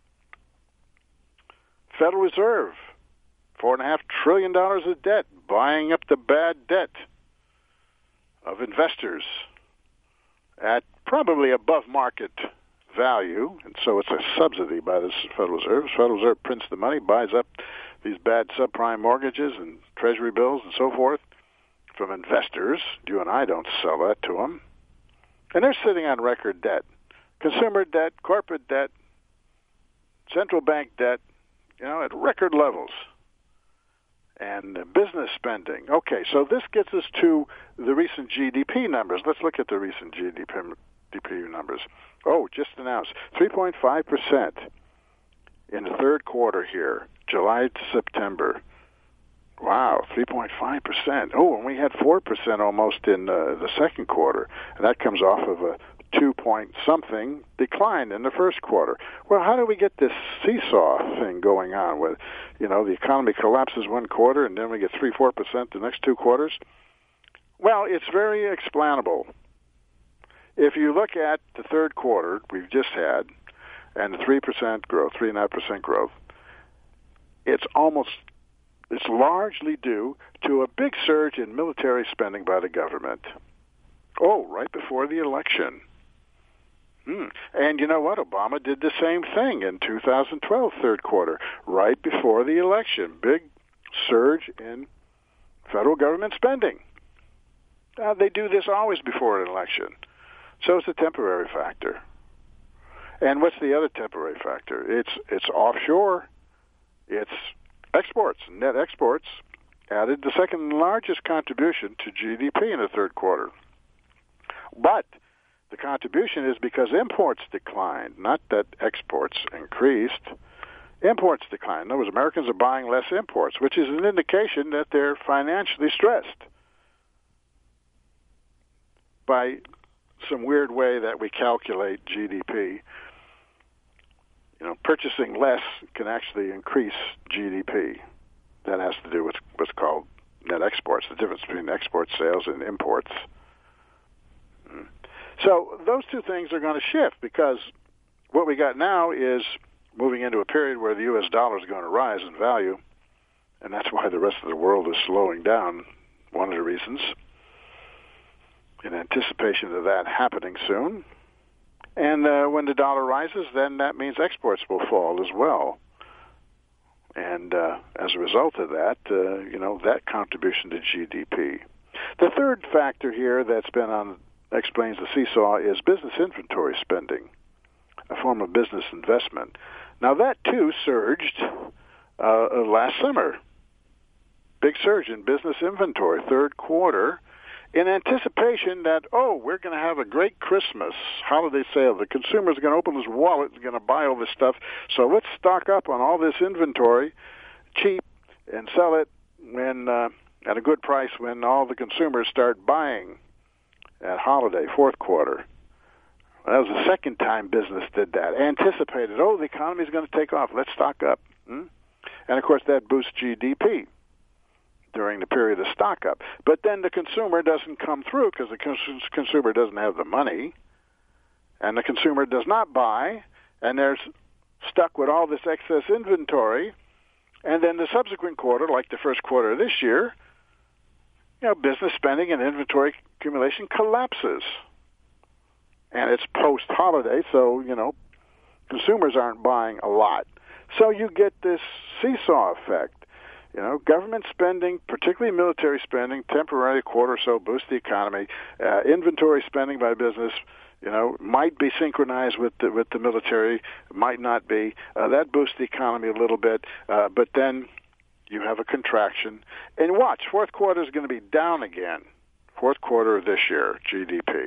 Federal Reserve, four and a half trillion dollars of debt, buying up the bad debt of investors at probably above market value, and so it's a subsidy by the Federal Reserve. The Federal Reserve prints the money, buys up these bad subprime mortgages and treasury bills and so forth from investors. You and I don't sell that to them. And they're sitting on record debt. Consumer debt, corporate debt, central bank debt, you know, at record levels. And business spending. Okay, so this gets us to the recent G D P numbers. Let's look at the recent G D P numbers. Oh, just announced, three point five percent in the third quarter here, July to September. Wow, three point five percent. Oh, and we had four percent almost in uh, the second quarter. And that comes off of a two point something decline in the first quarter. Well, how do we get this seesaw thing going on with, you know, the economy collapses one quarter and then we get three, four percent the next two quarters? Well, it's very explainable. If you look at the third quarter we've just had and the three percent growth, three point five percent growth, it's almost, it's largely due to a big surge in military spending by the government. Oh, right before the election. Hmm. And you know what? Obama did the same thing in two thousand twelve, third quarter, right before the election. Big surge in federal government spending. Uh, they do this always before an election. So it's a temporary factor. And what's the other temporary factor? It's it's offshore. It's exports, net exports, added the second largest contribution to G D P in the third quarter. But the contribution is because imports declined, not that exports increased. Imports declined. In other words, Americans are buying less imports, which is an indication that they're financially stressed by some weird way that we calculate G D P. you know, purchasing less can actually increase G D P. That has to do with what's called net exports, the difference between export sales and imports. So those two things are going to shift, because what we got now is moving into a period where the U S dollar is going to rise in value, and that's why the rest of the world is slowing down, one of the reasons, in anticipation of that happening soon. And uh, when the dollar rises, then that means exports will fall as well. And uh, as a result of that, uh, you know, that contribution to G D P. The third factor here that's been on, explains the seesaw, is business inventory spending, a form of business investment. Now that too surged uh, last summer. Big surge in business inventory, third quarter, in anticipation that, oh, we're going to have a great Christmas holiday sale. The consumer's going to open his wallet and going to buy all this stuff. So let's stock up on all this inventory cheap and sell it when uh, at a good price when all the consumers start buying at holiday, fourth quarter. That was the second time business did that. Anticipated, oh, the economy's going to take off. Let's stock up. Hmm? And, of course, that boosts G D P during the period of stock up. But then the consumer doesn't come through because the cons- consumer doesn't have the money, and the consumer does not buy, and they're stuck with all this excess inventory. And then the subsequent quarter, like the first quarter of this year, you know, business spending and inventory accumulation collapses. And it's post-holiday, so, you know, consumers aren't buying a lot. So you get this seesaw effect. You know, government spending, particularly military spending, temporarily a quarter or so boosts the economy. Uh, inventory spending by business, you know, might be synchronized with the, with the military, might not be. Uh, that boosts the economy a little bit, uh, but then you have a contraction. And watch, fourth quarter is going to be down again. Fourth quarter of this year, G D P.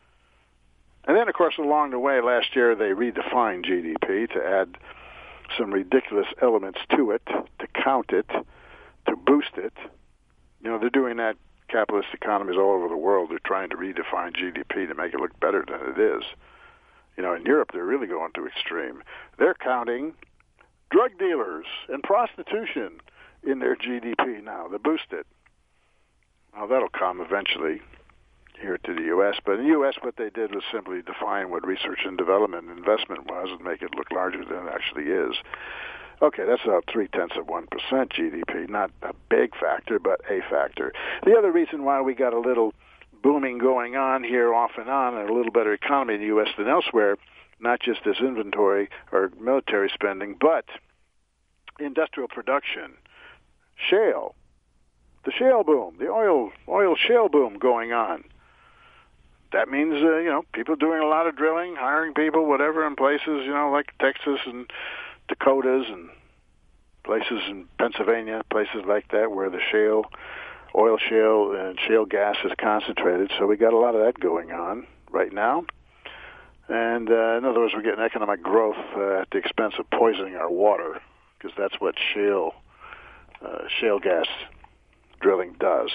And then, of course, along the way, last year they redefined G D P to add some ridiculous elements to it, to count it, to boost it. You know, they're doing that. Capitalist economies all over the world, they're trying to redefine G D P to make it look better than it is. You know, in Europe, they're really going to extreme. They're counting drug dealers and prostitution in their G D P now. They boost it. Now, that'll come eventually here to the U S, but in the U S what they did was simply define what research and development investment was and make it look larger than it actually is. Okay, that's about three-tenths of one percent G D P, not a big factor, but a factor. The other reason why we got a little booming going on here off and on and a little better economy in the U S than elsewhere, not just this inventory or military spending, but industrial production, shale, the shale boom, the oil oil shale boom going on. That means, uh, you know, people doing a lot of drilling, hiring people, whatever, in places, you know, like Texas and Dakotas and places in Pennsylvania, places like that where the shale, oil shale and shale gas is concentrated. So we got a lot of that going on right now. And uh, in other words, we're getting economic growth uh, at the expense of poisoning our water, because that's what shale, uh, shale gas drilling does.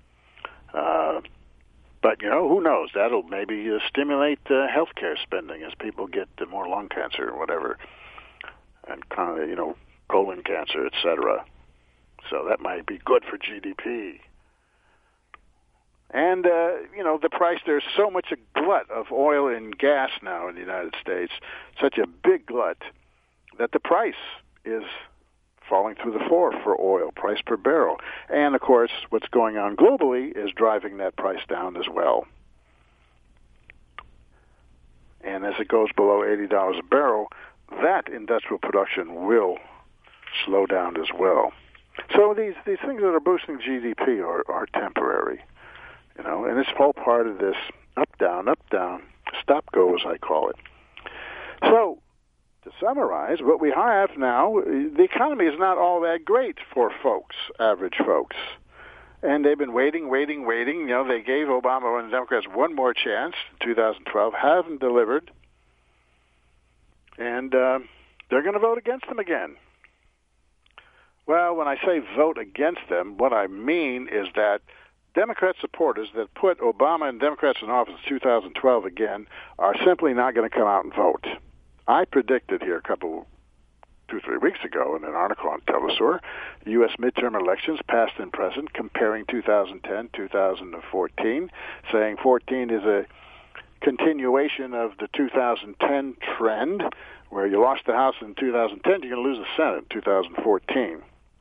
Uh, But, you know, who knows? That'll maybe uh, stimulate uh, healthcare spending as people get uh, more lung cancer or whatever, and kind of, you know, colon cancer, et cetera. So that might be good for G D P. And, uh, you know, the price, there's so much a glut of oil and gas now in the United States, such a big glut, that the price is falling through the floor for oil, price per barrel. And, of course, what's going on globally is driving that price down as well. And as it goes below eighty dollars a barrel, that industrial production will slow down as well. So these, these things that are boosting G D P are, are temporary, you know, and it's all part of this up-down, up-down, stop-go, as I call it. So, to summarize, what we have now, the economy is not all that great for folks, average folks. And they've been waiting, waiting, waiting. You know, they gave Obama and the Democrats one more chance in two thousand twelve, haven't delivered. And uh, they're going to vote against them again. Well, when I say vote against them, what I mean is that Democrat supporters that put Obama and Democrats in office in two thousand twelve again are simply not going to come out and vote. I predicted here a couple, two, three weeks ago in an article on Telesur, U S midterm elections, past and present, comparing two thousand ten, two thousand fourteen, saying fourteen is a continuation of the two thousand ten trend, where you lost the House in two thousand ten, you're going to lose the Senate in two thousand fourteen.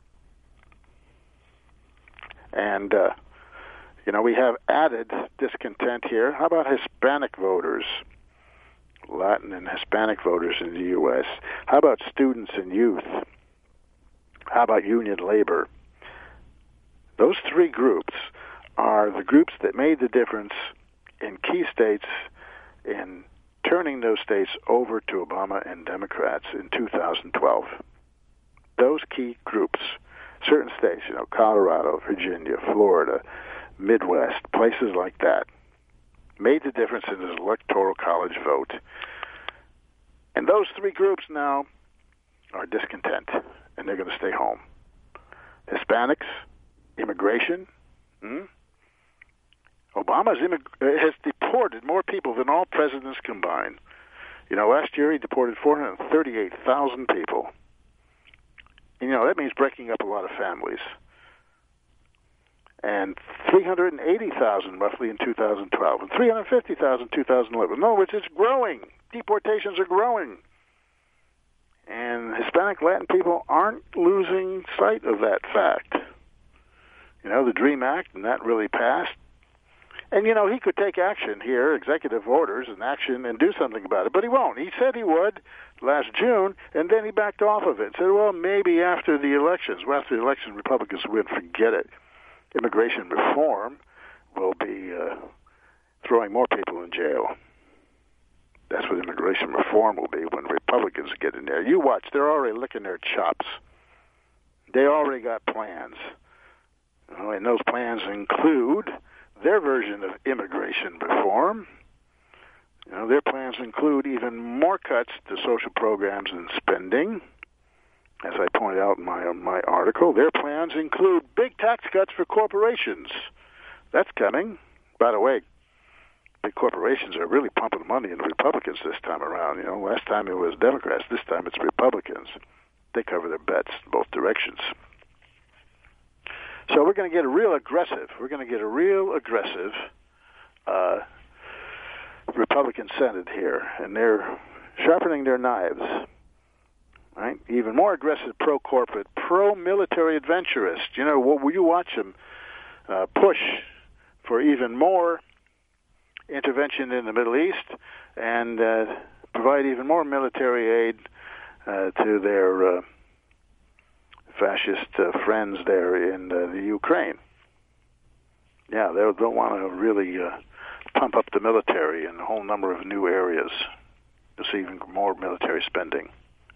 And, uh, you know, we have added discontent here. How about Hispanic voters? Latin and Hispanic voters in the U S. How about students and youth? How about union labor? Those three groups are the groups that made the difference in key states in turning those states over to Obama and Democrats in two thousand twelve. Those key groups, certain states, you know, Colorado, Virginia, Florida, Midwest, places like that, made the difference in the electoral college vote. And those three groups now are discontent, and they're going to stay home. Hispanics, immigration. Hmm? Obama's immig- has deported more people than all presidents combined. You know, last year he deported four hundred thirty-eight thousand people. And, you know, that means breaking up a lot of families. And three hundred eighty thousand roughly in two thousand twelve, and three hundred fifty thousand in two thousand eleven. In other words, it's growing. Deportations are growing. And Hispanic Latin people aren't losing sight of that fact. You know, the DREAM Act, and that really passed. And, you know, he could take action here, executive orders and action, and do something about it, but he won't. He said he would last June, and then he backed off of it. Said, well, maybe after the elections. Well, after the election, Republicans win, forget it. Immigration reform will be uh, throwing more people in jail. That's what immigration reform will be when Republicans get in there. You watch, they're already licking their chops. They already got plans. You know, and those plans include their version of immigration reform. You know, their plans include even more cuts to social programs and spending. As I pointed out in my my article, their plans include big tax cuts for corporations. That's coming. By the way, big corporations are really pumping money into Republicans this time around. You know, last time it was Democrats. This time it's Republicans. They cover their bets in both directions. So we're going to get a real aggressive. We're going to get a real aggressive uh, Republican Senate here, and they're sharpening their knives. Right? Even more aggressive pro-corporate, pro-military adventurist. You know, will you watch them uh, push for even more intervention in the Middle East and uh, provide even more military aid uh, to their uh, fascist uh, friends there in uh, the Ukraine. Yeah, they'll, they'll want to really uh, pump up the military in a whole number of new areas to see even more military spending.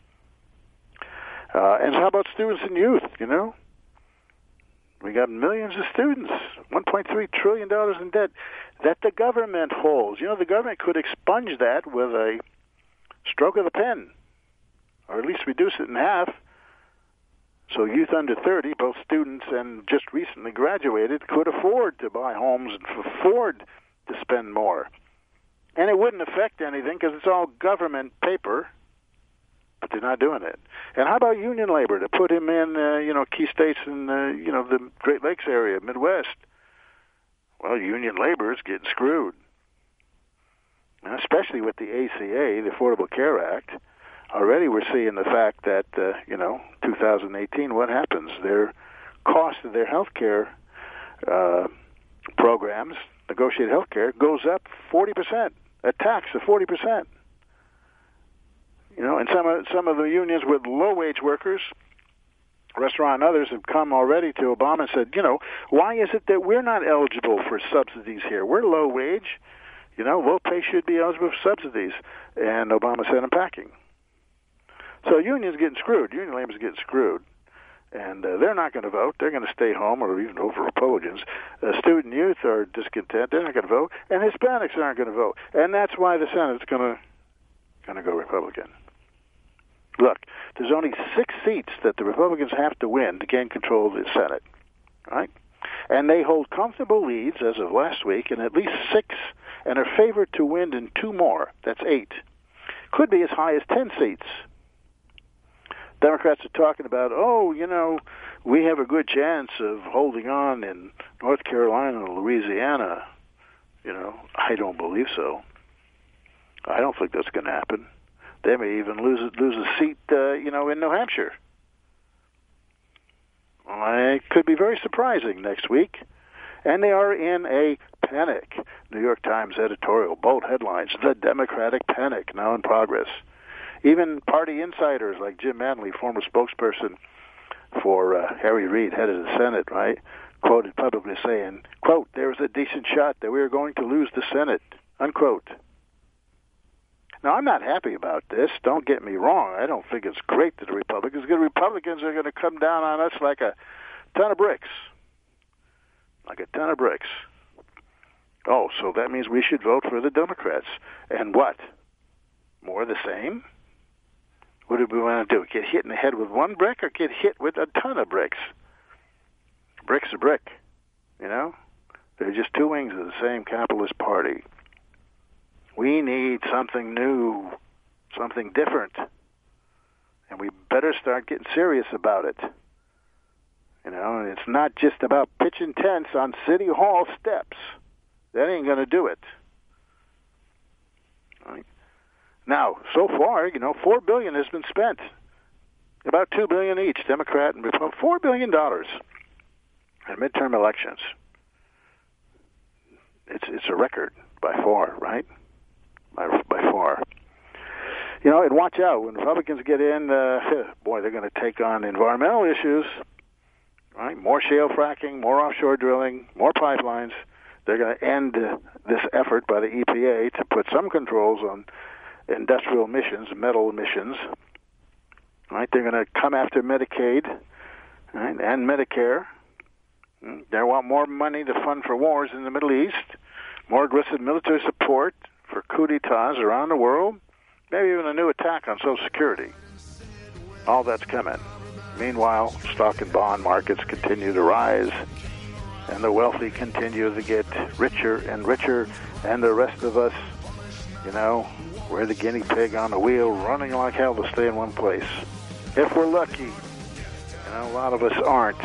Uh, and how about students and youth, you know? We got millions of students, one point three trillion dollars in debt that the government holds. You know, the government could expunge that with a stroke of the pen, or at least reduce it in half. So youth under thirty, both students and just recently graduated, could afford to buy homes and afford to spend more. And it wouldn't affect anything because it's all government paper. But they're not doing it. And how about union labor to put him in, uh, you know, key states in, uh, you know, the Great Lakes area, Midwest? Well, union labor is getting screwed, and especially with the A C A, the Affordable Care Act. Already we're seeing the fact that, uh, you know, two thousand eighteen, what happens? Their cost of their health care uh, programs, negotiated health care, goes up forty percent, a tax of forty percent. You know, and some of some of the unions with low-wage workers, restaurant and others, have come already to Obama and said, you know, why is it that we're not eligible for subsidies here? We're low-wage. You know, low pay should be eligible for subsidies. And Obama sent them packing. So unions getting screwed. Union labor's getting screwed. And uh, they're not going to vote. They're going to stay home or even vote for Republicans. Uh, student youth are discontent. They're not going to vote. And Hispanics aren't going to vote. And that's why the Senate's going to going to go Republican. Look, there's only six seats that the Republicans have to win to gain control of the Senate, right? And they hold comfortable leads as of last week in at least six and are favored to win in two more. That's eight. Could be as high as ten seats. Democrats are talking about, oh, you know, we have a good chance of holding on in North Carolina and Louisiana. You know, I don't believe so. I don't think that's going to happen. They may even lose lose a seat, uh, you know, in New Hampshire. Well, it could be very surprising next week. And they are in a panic. New York Times editorial, bold headlines, the Democratic panic now in progress. Even party insiders like Jim Manley, former spokesperson for uh, Harry Reid, head of the Senate, right, quoted publicly saying, quote, "There is a decent shot that we are going to lose the Senate," unquote. Now, I'm not happy about this. Don't get me wrong. I don't think it's great that the Republicans, the Republicans are going to come down on us like a ton of bricks. Like a ton of bricks. Oh, so that means we should vote for the Democrats. And what? More of the same? What do we want to do? Get hit in the head with one brick or get hit with a ton of bricks? Brick's a brick, you know? They're just two wings of the same capitalist party. We need something new, something different. And we better start getting serious about it. You know, and it's not just about pitching tents on City Hall steps. That ain't going to do it. Right. Now, so far, you know, four billion dollars has been spent. About two billion dollars each, Democrat and Republican. four billion dollars in midterm elections. It's it's a record by far, right? By, by far. You know, and watch out. When Republicans get in, uh, boy, they're going to take on environmental issues. Right? More shale fracking, more offshore drilling, more pipelines. They're going to end uh, this effort by the E P A to put some controls on industrial emissions, metal emissions. Right? They're going to come after Medicaid, right, and Medicare. They want more money to fund for wars in the Middle East, more aggressive military support for coup d'etats around the world, maybe even a new attack on Social Security. All that's coming. Meanwhile, stock and bond markets continue to rise, and the wealthy continue to get richer and richer, and the rest of us, you know, we're the guinea pig on the wheel, running like hell to stay in one place. If we're lucky, you know, a lot of us aren't.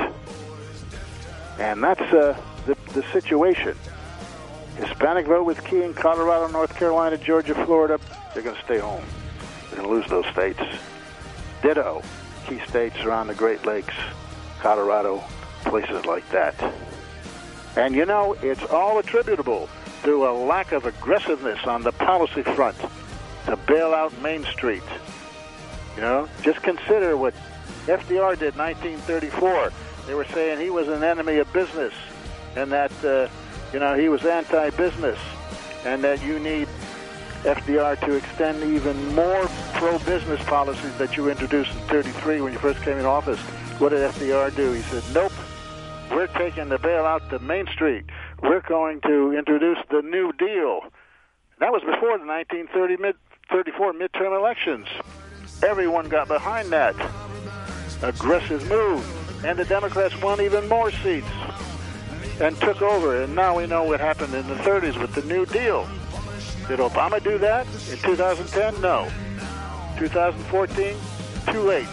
And that's uh, the, the situation. Hispanic vote was key in Colorado, North Carolina, Georgia, Florida. They're going to stay home. They're going to lose those states. Ditto. Key states around the Great Lakes, Colorado, places like that. And, you know, it's all attributable to a lack of aggressiveness on the policy front to bail out Main Street. You know, just consider what F D R did in nineteen thirty-four. They were saying he was an enemy of business and that, uh, you know, he was anti-business and that you need F D R to extend even more pro-business policies that you introduced in thirty-three when you first came in office. What did F D R do? He said, nope, we're taking the bailout to Main Street. We're going to introduce the New Deal. That was before the nineteen thirty-four midterm elections. Everyone got behind that aggressive move. And the Democrats won even more seats and took over. And now we know what happened in the thirties with the New Deal. Did Obama do that in two thousand ten? No. two thousand fourteen? Too late.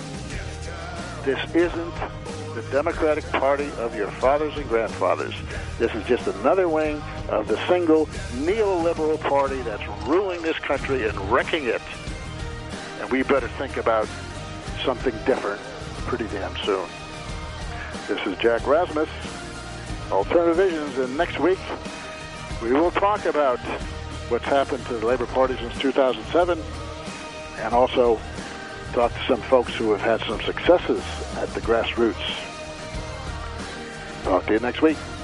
This isn't the Democratic Party of your fathers and grandfathers. This is just another wing of the single neoliberal party that's ruling this country and wrecking it. And we better think about something different pretty damn soon. This is Jack Rasmus, Alternative Visions, and next week we will talk about what's happened to the Labor Party since two thousand seven, and also talk to some folks who have had some successes at the grassroots. Talk to you next week.